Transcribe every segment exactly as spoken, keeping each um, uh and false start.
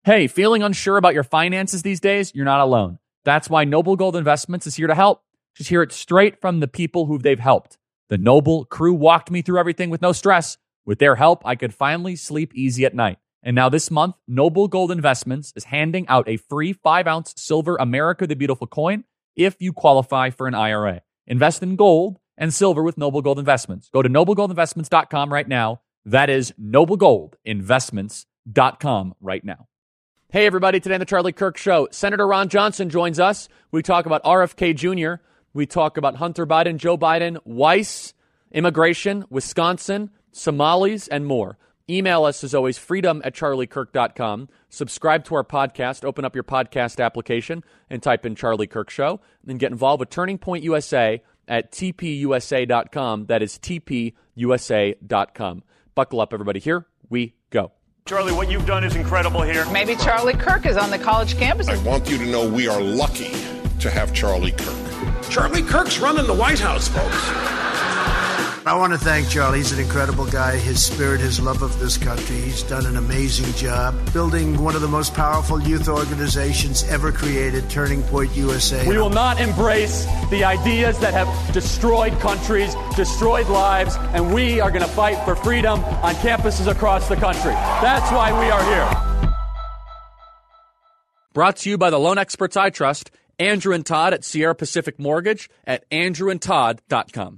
Hey, feeling unsure about your finances these days? You're not alone. That's why Noble Gold Investments is here to help. Just hear it straight from the people who they've helped. The Noble crew walked me through everything with no stress. With their help, I could finally sleep easy at night. And now this month, Noble Gold Investments is handing out a free five ounce silver America the Beautiful coin if you qualify for an I R A. Invest in gold and silver with Noble Gold Investments. Go to noble gold investments dot com right now. That is noble gold investments dot com right now. Hey, everybody. Today on the Charlie Kirk Show, Senator Ron Johnson joins us. We talk about R F K Junior We talk about Hunter Biden, Joe Biden, Weiss, immigration, Wisconsin, Somalis, and more. Email us, as always, freedom at charlie kirk dot com. Subscribe to our podcast. Open up your podcast application and type in Charlie Kirk Show. And get involved with Turning Point U S A at t p u s a dot com. That is t p u s a dot com. Buckle up, everybody. Here we go. Charlie, what you've done is incredible here. Maybe Charlie Kirk is on the college campus. I want you to know we are lucky to have Charlie Kirk. Charlie Kirk's running the White House, folks. I want to thank Charlie. He's an incredible guy. His spirit, his love of this country. He's done an amazing job building one of the most powerful youth organizations ever created, Turning Point U S A. We will not embrace the ideas that have destroyed countries, destroyed lives, and we are going to fight for freedom on campuses across the country. That's why we are here. Brought to you by the loan experts I trust, Andrew and Todd at Sierra Pacific Mortgage at andrew and todd dot com.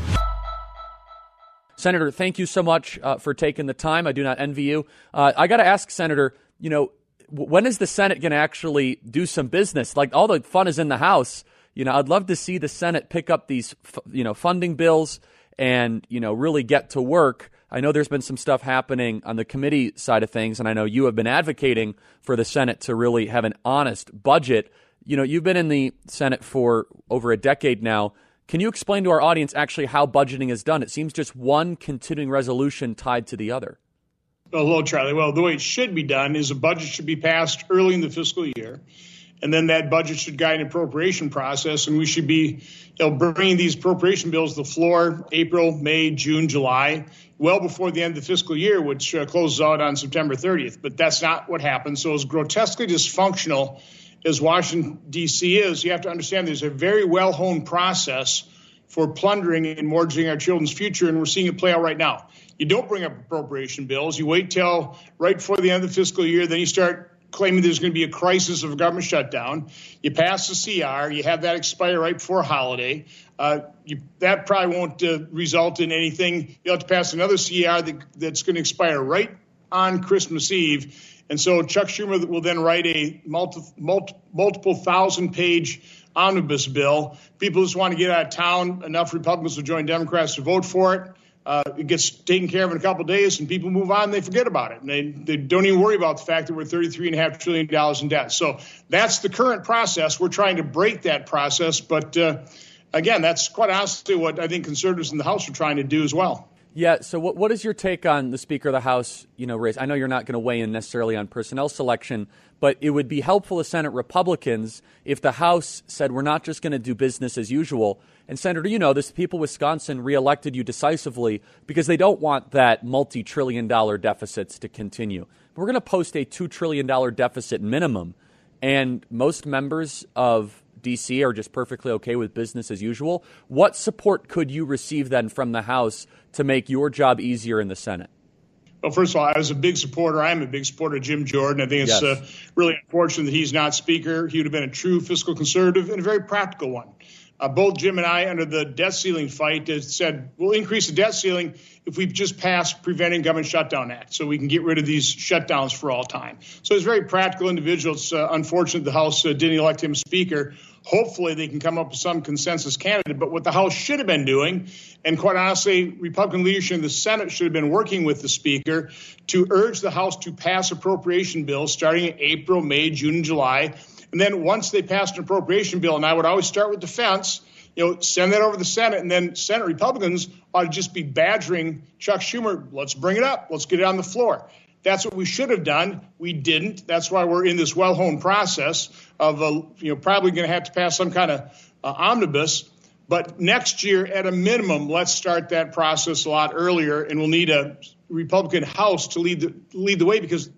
Senator, thank you so much uh, for taking the time. I do not envy you. Uh, I got to ask, Senator, you know, w- when is the Senate going to actually do some business? Like, all the fun is in the House. You know, I'd love to see the Senate pick up these, f- you know, funding bills and, you know, really get to work. I know there's been some stuff happening on the committee side of things, and I know you have been advocating for the Senate to really have an honest budget. You know, you've been in the Senate for over a decade now. Can you explain to our audience actually how budgeting is done? It seems just one continuing resolution tied to the other. Well, hello, Charlie. Well, the way it should be done is a budget should be passed early in the fiscal year, and then that budget should guide an appropriation process, and we should be you know, bringing these appropriation bills to the floor April, May, June, July, well before the end of the fiscal year, which uh, closes out on September thirtieth. But that's not what happened. So as grotesquely dysfunctional as Washington, D C is, you have to understand there's a very well-honed process for plundering and mortgaging our children's future, and we're seeing it play out right now. You don't bring up appropriation bills. You wait till right before the end of the fiscal year, then you start claiming there's going to be a crisis of a government shutdown. You pass the C R. You have that expire right before a holiday. Uh, you, that probably won't uh, result in anything. You'll have to pass another C R that, that's going to expire right on Christmas Eve. And so Chuck Schumer will then write a multi, multi, multiple thousand page omnibus bill. People just want to get out of town. Enough Republicans will join Democrats to vote for it. Uh, it gets taken care of in a couple of days, and people move on. And they forget about it. And they, they don't even worry about the fact that we're thirty-three point five trillion dollars in debt. So that's the current process. We're trying to break that process. But, uh, again, that's quite honestly what I think conservatives in the House are trying to do as well. Yeah. So what what is your take on the Speaker of the House, you know, race? I know you're not going to weigh in necessarily on personnel selection, but it would be helpful to Senate Republicans if the House said we're not just going to do business as usual. And Senator, you know, this people of Wisconsin reelected you decisively because they don't want that multi-trillion dollar deficits to continue. We're going to post a two trillion dollars deficit minimum, and most members of D C are just perfectly okay with business as usual. What support could you receive then from the House to make your job easier in the Senate? Well, first of all, I was a big supporter. I'm a big supporter of Jim Jordan. I think it's yes. uh, really unfortunate that he's not Speaker. He would have been a true fiscal conservative and a very practical one. Uh, both Jim and I, under the debt ceiling fight, uh, said we'll increase the debt ceiling if we just pass Preventing Government Shutdown Act so we can get rid of these shutdowns for all time. So he's a very practical individual. It's uh, unfortunate the House uh, didn't elect him Speaker. Hopefully they can come up with some consensus candidate. But what the House should have been doing, and quite honestly, Republican leadership in the Senate should have been working with the Speaker to urge the House to pass appropriation bills starting in April, May, June, and July. And then once they passed an appropriation bill, and I would always start with defense, you know, send that over to the Senate, and then Senate Republicans ought to just be badgering Chuck Schumer. Let's bring it up. Let's get it on the floor. That's what we should have done. We didn't. That's why we're in this well-honed process of, uh, you know, probably going to have to pass some kind of uh, omnibus. But next year, at a minimum, let's start that process a lot earlier, and we'll need a Republican House to lead the lead the way, because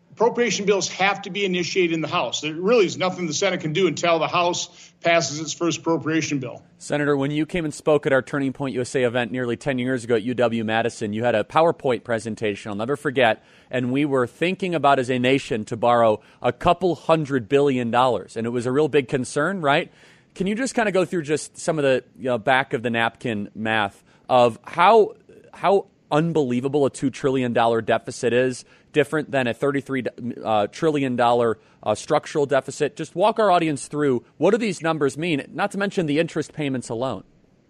appropriation bills have to be initiated in the House. There really is nothing the Senate can do until the House passes its first appropriation bill. Senator, when you came and spoke at our Turning Point U S A event nearly ten years ago at U W-Madison, you had a PowerPoint presentation I'll never forget, and we were thinking about as a nation to borrow a couple hundred billion dollars, and it was a real big concern, right? Can you just kind of go through just some of the you know, back of the napkin math of how how unbelievable a two trillion dollars deficit is, different than a thirty-three uh, trillion dollars uh, structural deficit? Just walk our audience through what do these numbers mean, not to mention the interest payments alone.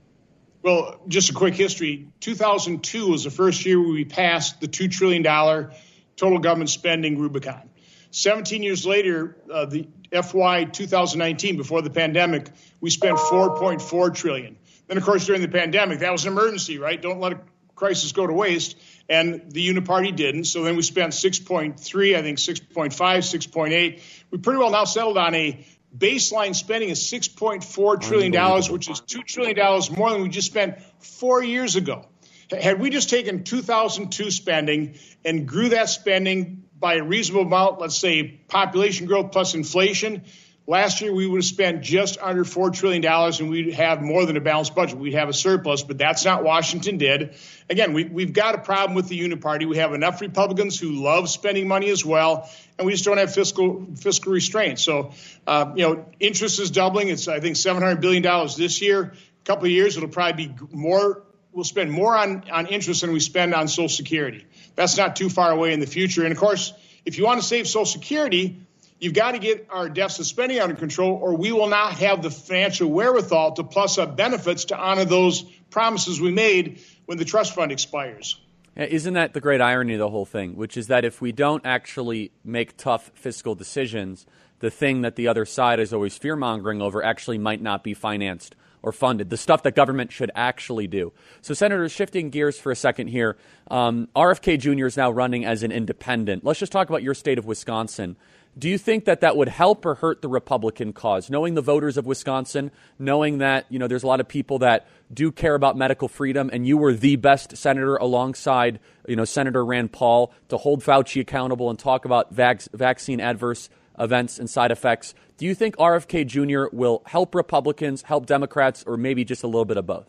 Well, just a quick history. two thousand two was the first year we passed the two trillion dollars total government spending Rubicon. seventeen years later, uh, the F Y twenty nineteen, before the pandemic, we spent four point four trillion dollars. Then, of course, during the pandemic, that was an emergency, right? Don't let a crisis go to waste. And the Uniparty didn't. So then we spent six point three, I think six point five, six point eight. We pretty well now settled on a baseline spending of six point four trillion dollars, which is two trillion dollars more than we just spent four years ago. Had we just taken two thousand two spending and grew that spending by a reasonable amount, let's say population growth plus inflation, last year we would have spent just under four trillion dollars and we'd have more than a balanced budget. We'd have a surplus, but that's not what Washington did. Again, we, we've got a problem with the Uniparty. We have enough Republicans who love spending money as well, and we just don't have fiscal fiscal restraint. So, uh, you know, interest is doubling. It's, I think, seven hundred billion dollars this year. A couple of years, it'll probably be more. We'll spend more on, on interest than we spend on Social Security. That's not too far away in the future. And, of course, if you want to save Social Security, you've got to get our deficit spending under control, or we will not have the financial wherewithal to plus up benefits to honor those promises we made when the trust fund expires. Isn't that the great irony of the whole thing, which is that if we don't actually make tough fiscal decisions, the thing that the other side is always fear-mongering over actually might not be financed or funded, the stuff that government should actually do. So, Senators, shifting gears for a second here, um, R F K Junior is now running as an independent. Let's just talk about your state of Wisconsin. Do you think that that would help or hurt the Republican cause? Knowing the voters of Wisconsin, knowing that, you know, there's a lot of people that do care about medical freedom, and you were the best senator alongside, you know, Senator Rand Paul to hold Fauci accountable and talk about vac- vaccine adverse events and side effects. Do you think R F K Junior will help Republicans, help Democrats, or maybe just a little bit of both?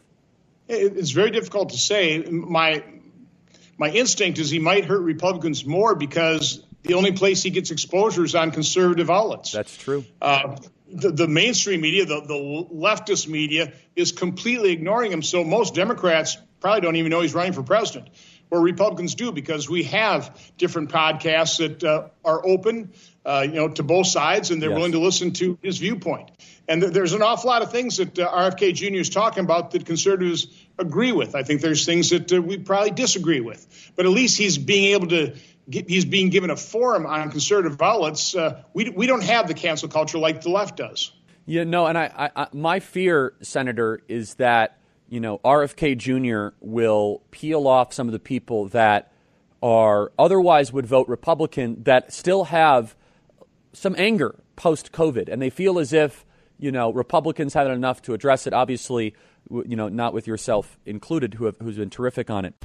It's very difficult to say. My my instinct is he might hurt Republicans more because the only place he gets exposure is on conservative outlets. That's true. Uh, the, the mainstream media, the, the leftist media, is completely ignoring him. So most Democrats probably don't even know he's running for president, where Republicans do, because we have different podcasts that uh, are open, uh, you know, to both sides, and they're yes. willing to listen to his viewpoint. And th- there's an awful lot of things that uh, R F K Junior is talking about that conservatives agree with. I think there's things that uh, we probably disagree with, but at least he's being able to. He's being given a forum on conservative outlets. Uh, we we don't have the cancel culture like the left does. Yeah, no, and I, I, I my fear, Senator, is that, you know, R F K Junior will peel off some of the people that are otherwise would vote Republican that still have some anger post-COVID, and they feel as if, you know, Republicans haven't enough to address it. Obviously, you know, not with yourself included, who have, who's been terrific on it.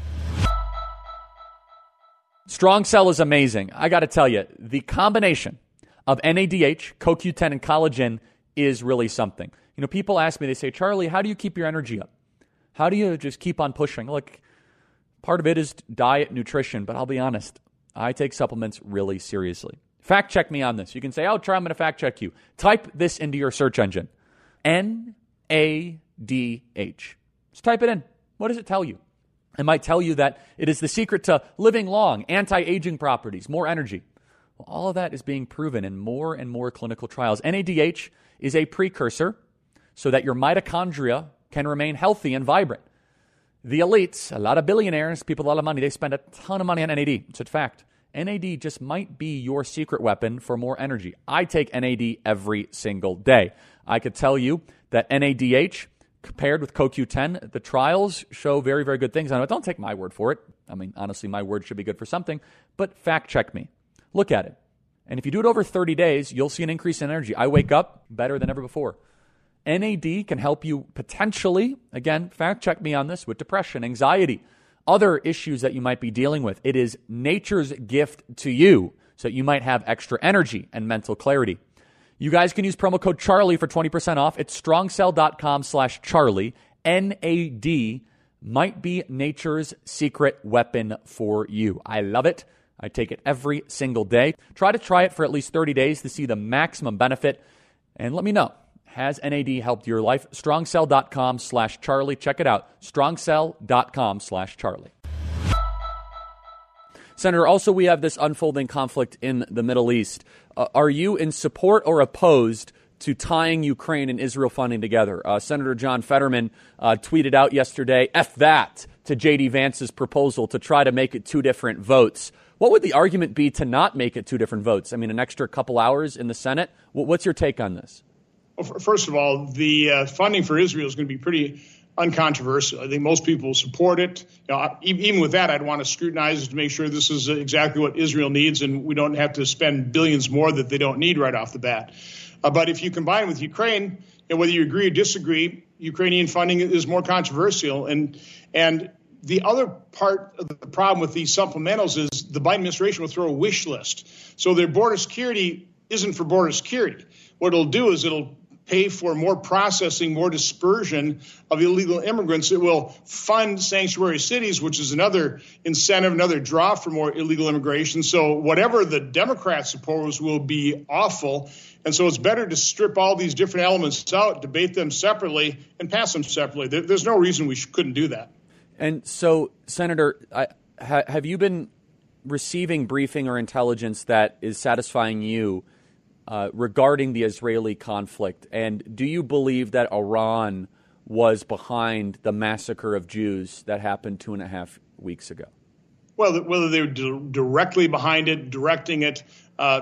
Strong Cell is amazing. I got to tell you, the combination of N A D H, C O Q ten, and collagen is really something. You know, people ask me, they say, Charlie, how do you keep your energy up? How do you just keep on pushing? Look, part of it is diet, nutrition, but I'll be honest, I take supplements really seriously. Fact check me on this. You can say, oh, Charlie, I'm going to fact check you. Type this into your search engine. N A D H. Just type it in. What does it tell you? It might tell you that it is the secret to living long, anti-aging properties, more energy. Well, all of that is being proven in more and more clinical trials. N A D H is a precursor so that your mitochondria can remain healthy and vibrant. The elites, a lot of billionaires, people with a lot of money, they spend a ton of money on N A D. It's a fact. N A D just might be your secret weapon for more energy. I take N A D every single day. I could tell you that N A D H compared with C O Q ten, the trials show very, very good things on it. Don't take my word for it. I mean, honestly, my word should be good for something, but fact check me. Look at it. And if you do it over thirty days, you'll see an increase in energy. I wake up better than ever before. N A D can help you potentially, again, fact check me on this, with depression, anxiety, other issues that you might be dealing with. It is nature's gift to you so you might have extra energy and mental clarity. You guys can use promo code Charlie for twenty percent off. It's strongcell.com slash Charlie. N A D might be nature's secret weapon for you. I love it. I take it every single day. Try to try it for at least thirty days to see the maximum benefit. And let me know, has N A D helped your life? strongcell.com slash Charlie. Check it out. strongcell.com slash Charlie. Senator, also we have this unfolding conflict in the Middle East. Uh, are you in support or opposed to tying Ukraine and Israel funding together? Uh, Senator John Fetterman uh, tweeted out yesterday, F that, to J D Vance's proposal to try to make it two different votes. What would the argument be to not make it two different votes? I mean, an extra couple hours in the Senate? What's your take on this? Well, first of all, the uh, funding for Israel is going to be pretty uncontroversial. I think most people support it. You know, even with that, I'd want to scrutinize it to make sure this is exactly what Israel needs and we don't have to spend billions more that they don't need right off the bat. Uh, but if you combine it with Ukraine, you know, whether you agree or disagree, Ukrainian funding is more controversial. And and the other part of the problem with these supplementals is the Biden administration will throw a wish list. So their border security isn't for border security. What it'll do is it'll pay for more processing, more dispersion of illegal immigrants. It will fund sanctuary cities, which is another incentive, another draw for more illegal immigration. So whatever the Democrats suppose will be awful. And so it's better to strip all these different elements out, debate them separately, and pass them separately. There, there's no reason we sh- couldn't do that. And so, Senator, I, ha, have you been receiving briefing or intelligence that is satisfying you Uh, regarding the Israeli conflict? And do you believe that Iran was behind the massacre of Jews that happened two and a half weeks ago? Well, whether they were di- directly behind it, directing it, uh,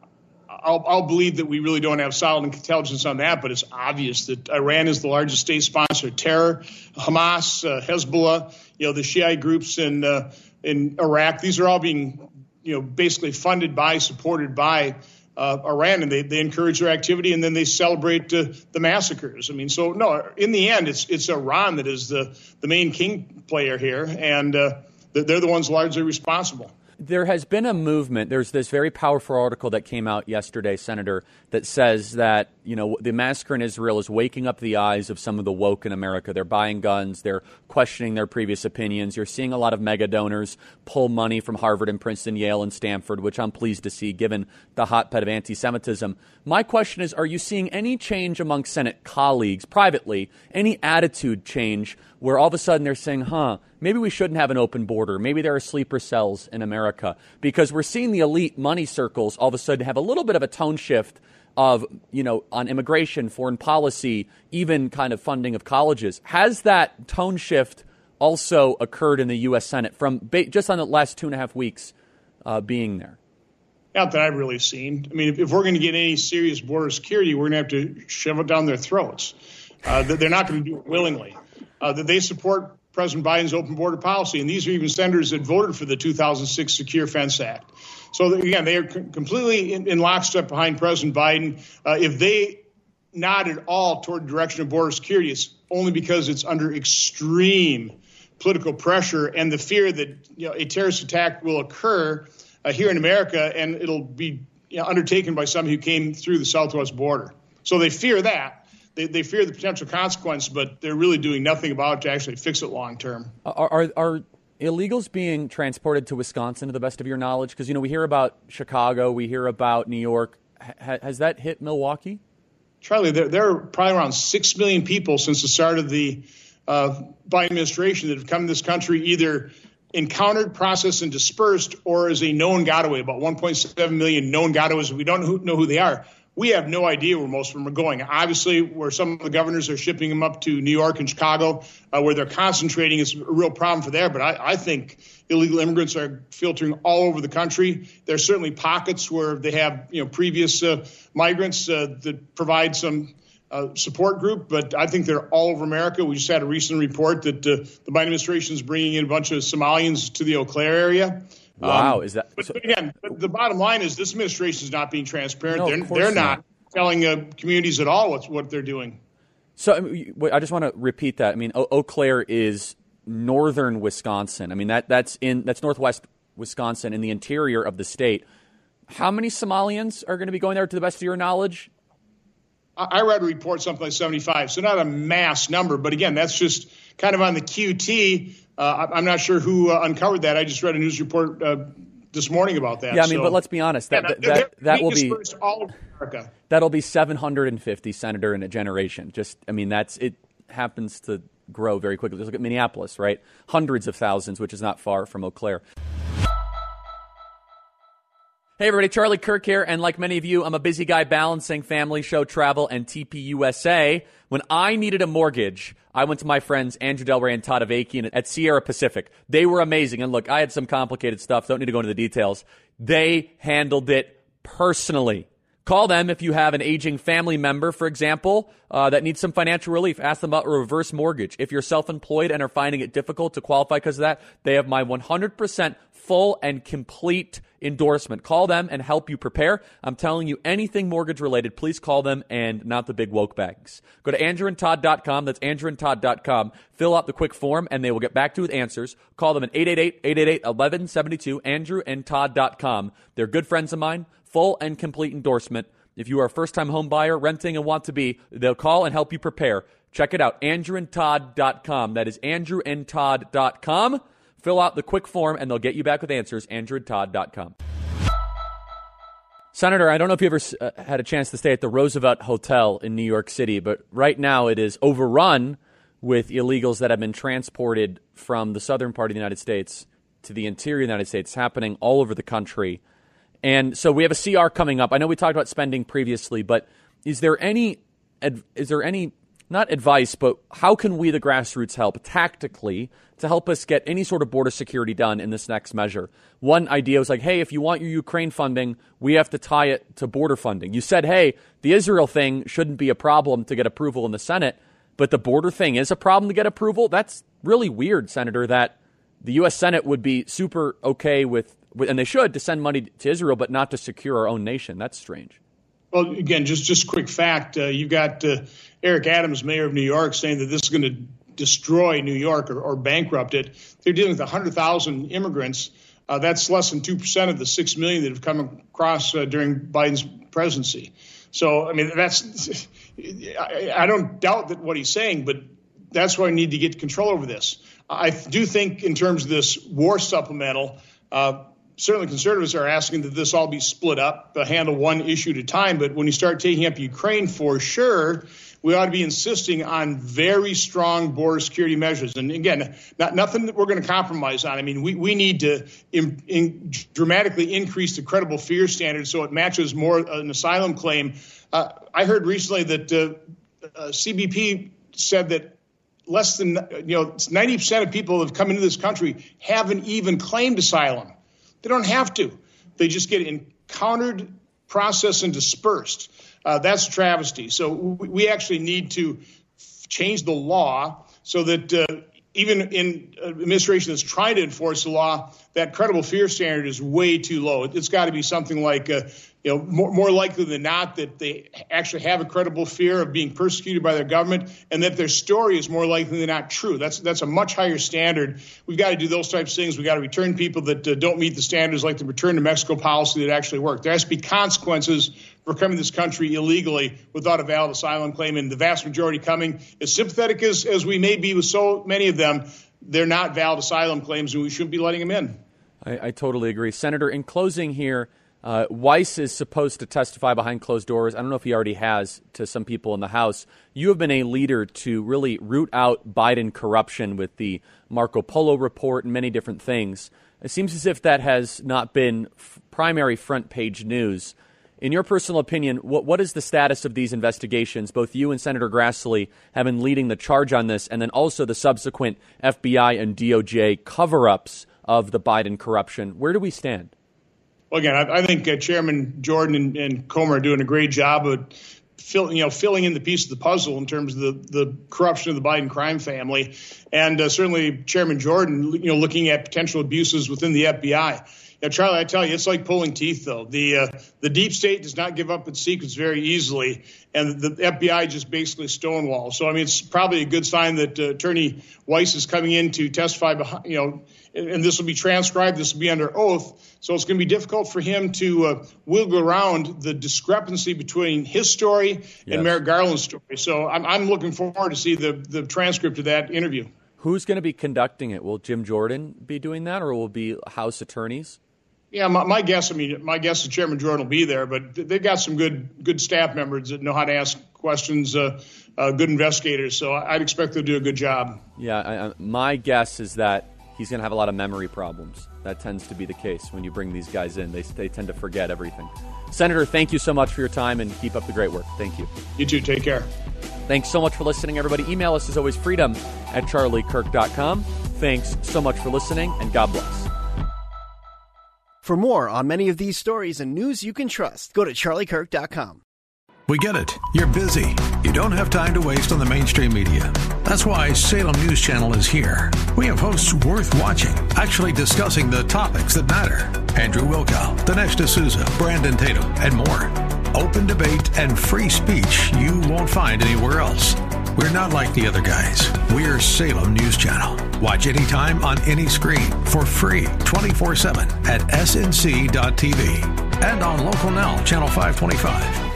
I'll, I'll believe that we really don't have solid intelligence on that, but it's obvious that Iran is the largest state sponsor of terror. Hamas, uh, Hezbollah, you know, the Shiite groups in uh, in Iraq, these are all being, you know, basically funded by, supported by Uh, Iran, and they, they encourage their activity, and then they celebrate uh, the massacres. I mean, so no, in the end, it's it's Iran that is the, the main king player here, and uh, they're the ones largely responsible. There has been a movement. There's this very powerful article that came out yesterday, Senator, that says that, you know, the massacre in Israel is waking up the eyes of some of the woke in America. They're buying guns. They're questioning their previous opinions. You're seeing a lot of mega donors pull money from Harvard and Princeton, Yale and Stanford, which I'm pleased to see given the hotbed of anti-Semitism. My question is, are you seeing any change among Senate colleagues privately, any attitude change where all of a sudden they're saying, huh, maybe we shouldn't have an open border. Maybe there are sleeper cells in America, because we're seeing the elite money circles all of a sudden have a little bit of a tone shift of, you know, on immigration, foreign policy, even kind of funding of colleges. Has that tone shift also occurred in the U S Senate from ba- just on the last two and a half weeks uh, being there? Not that I've really seen. I mean, if, if we're going to get any serious border security, we're going to have to shove it down their throats. Uh, they're not going to do it willingly. Uh, that they support President Biden's open border policy, and these are even senators that voted for the two thousand six Secure Fence Act. So again, they are c- completely in, in lockstep behind President Biden. Uh, if they nod at all toward the direction of border security, it's only because it's under extreme political pressure and the fear that, you know, a terrorist attack will occur uh, here in America, and it'll be, you know, undertaken by somebody who came through the southwest border. So they fear that. They, they fear the potential consequence, but they're really doing nothing about it to actually fix it long term. Are, are, are illegals being transported to Wisconsin, to the best of your knowledge? Because, you know, we hear about Chicago, we hear about New York. H- has that hit Milwaukee? Charlie, there, there are probably around six million people since the start of the uh, Biden administration that have come to this country, either encountered, processed, and dispersed, or as a known gotaway. About one point seven million known gotaways. We don't know who they are. We have no idea where most of them are going. Obviously, where some of the governors are shipping them up to New York and Chicago, uh, where they're concentrating, is a real problem for there. But I, I think illegal immigrants are filtering all over the country. There's certainly pockets where they have, you know, previous uh, migrants uh, that provide some uh, support group. But I think they're all over America. We just had a recent report that uh, the Biden administration is bringing in a bunch of Somalians to the Eau Claire area. Wow, um, is that? But, but again, the bottom line is this administration is not being transparent. No, they're they're not, not telling uh, communities at all what's, what they're doing. So I, mean, I just want to repeat that. I mean, Eau, Eau Claire is northern Wisconsin. I mean, that that's in that's northwest Wisconsin in the interior of the state. How many Somalians are going to be going there, to the best of your knowledge? I read a report something like seventy-five, so not a mass number. But again, that's just kind of on the Q T. Uh, I'm not sure who uh, uncovered that. I just read a news report uh, this morning about that. Yeah, I mean, so, but let's be honest. That yeah, that, that, that will be all over America. That'll be seven hundred fifty, Senator, in a generation. Just, I mean, that's it happens to grow very quickly. Just look at Minneapolis, right? Hundreds of thousands, which is not far from Eau Claire. Hey everybody, Charlie Kirk here, and like many of you, I'm a busy guy balancing family, show, travel, and T P U S A. When I needed a mortgage, I went to my friends Andrew Delray and Todd Avakian at Sierra Pacific. They were amazing, and look, I had some complicated stuff, don't need to go into the details. They handled it personally. Call them if you have an aging family member, for example, uh, that needs some financial relief. Ask them about a reverse mortgage. If you're self-employed and are finding it difficult to qualify because of that, they have my one hundred percent full and complete endorsement. Call them and help you prepare. I'm telling you, anything mortgage related, please call them and not the big woke bags. Go to andrew and todd dot com. That's andrew and todd dot com. Fill out the quick form and they will get back to you with answers. Call them at eight eight eight, eight eight eight, one one seven two, andrew and todd dot com. They're good friends of mine. Full and complete endorsement. If you are a first-time home buyer, renting, and want to be, they'll call and help you prepare. Check it out, andrew and todd dot com. That is andrew and todd dot com. Fill out the quick form, and they'll get you back with answers, andrew and todd dot com. Senator, I don't know if you ever uh, had a chance to stay at the Roosevelt Hotel in New York City, but right now it is overrun with illegals that have been transported from the southern part of the United States to the interior of the United States, happening all over the country. And so we have a C R coming up. I know we talked about spending previously, but is there any, is there any, not advice, but how can we, the grassroots, help tactically to help us get any sort of border security done in this next measure? One idea was like, hey, if you want your Ukraine funding, we have to tie it to border funding. You said, hey, the Israel thing shouldn't be a problem to get approval in the Senate, but the border thing is a problem to get approval? That's really weird, Senator, that the U S Senate would be super okay with, and they should, to send money to Israel, but not to secure our own nation. That's strange. Well, again, just just quick fact. Uh, you've got uh, Eric Adams, mayor of New York, saying that this is going to destroy New York or, or bankrupt it. They're dealing with one hundred thousand immigrants. Uh, that's less than two percent of the six million that have come across uh, during Biden's presidency. So, I mean, that's I, I don't doubt that what he's saying, but that's why we need to get control over this. I do think in terms of this war supplemental, uh, certainly conservatives are asking that this all be split up, uh, handle one issue at a time. But when you start taking up Ukraine, for sure, we ought to be insisting on very strong border security measures. And again, not nothing that we're going to compromise on. I mean, we, we need to in, in dramatically increase the credible fear standard so it matches more an asylum claim. Uh, I heard recently that uh, uh, C B P said that less than, you know, ninety percent of people that have come into this country haven't even claimed asylum. They don't have to. They just get encountered, processed, and dispersed. Uh, that's a travesty. So we, we actually need to f- change the law so that uh, even in an administration that's trying to enforce the law, that credible fear standard is way too low. It's got to be something like, uh, you know, more, more likely than not that they actually have a credible fear of being persecuted by their government, and that their story is more likely than not true. That's that's a much higher standard. We've got to do those types of things. We've got to return people that uh, don't meet the standards, like the return to Mexico policy that actually work. There has to be consequences for coming to this country illegally without a valid asylum claim, and the vast majority coming, as sympathetic as, as we may be with so many of them, they're not valid asylum claims, and we shouldn't be letting them in. I, I totally agree. Senator, in closing here, uh, Weiss is supposed to testify behind closed doors. I don't know if he already has to some people in the House. You have been a leader to really root out Biden corruption with the Marco Polo report and many different things. It seems as if that has not been f- primary front page news. In your personal opinion, what what is the status of these investigations? Both you and Senator Grassley have been leading the charge on this, and then also the subsequent F B I and D O J cover-ups of the Biden corruption. Where do we stand? Well, again, I, I think uh, Chairman Jordan and, and Comer are doing a great job of fill, you know, filling in the piece of the puzzle in terms of the, the corruption of the Biden crime family. And uh, certainly Chairman Jordan, you know, looking at potential abuses within the F B I. Yeah, Charlie, I tell you, it's like pulling teeth, though. The uh, the deep state does not give up its secrets very easily, and the F B I just basically stonewalls. So, I mean, it's probably a good sign that uh, Attorney Weiss is coming in to testify, behind, you know, and, and this will be transcribed. This will be under oath. So it's going to be difficult for him to uh, wiggle around the discrepancy between his story yes. and Merrick Garland's story. So I'm, I'm looking forward to see the, the transcript of that interview. Who's going to be conducting it? Will Jim Jordan be doing that, or will it be House attorneys? Yeah, my, my guess. I mean, my guess is Chairman Jordan will be there, but they've got some good, good staff members that know how to ask questions. Uh, uh, good investigators, so I'd expect they'll do a good job. Yeah, I, I, my guess is that he's going to have a lot of memory problems. That tends to be the case when you bring these guys in. They they tend to forget everything. Senator, thank you so much for your time, and keep up the great work. Thank you. You too. Take care. Thanks so much for listening, everybody. Email us as always, freedom at charlie kirk dot com. Thanks so much for listening, and God bless. For more on many of these stories and news you can trust, go to charlie kirk dot com. We get it. You're busy. You don't have time to waste on the mainstream media. That's why Salem News Channel is here. We have hosts worth watching, actually discussing the topics that matter. Andrew Wilkow, Dinesh D'Souza, Brandon Tatum, and more. Open debate and free speech you won't find anywhere else. We're not like the other guys. We're Salem News Channel. Watch anytime on any screen for free twenty-four seven at S N C dot T V and on Local Now, Channel five twenty-five.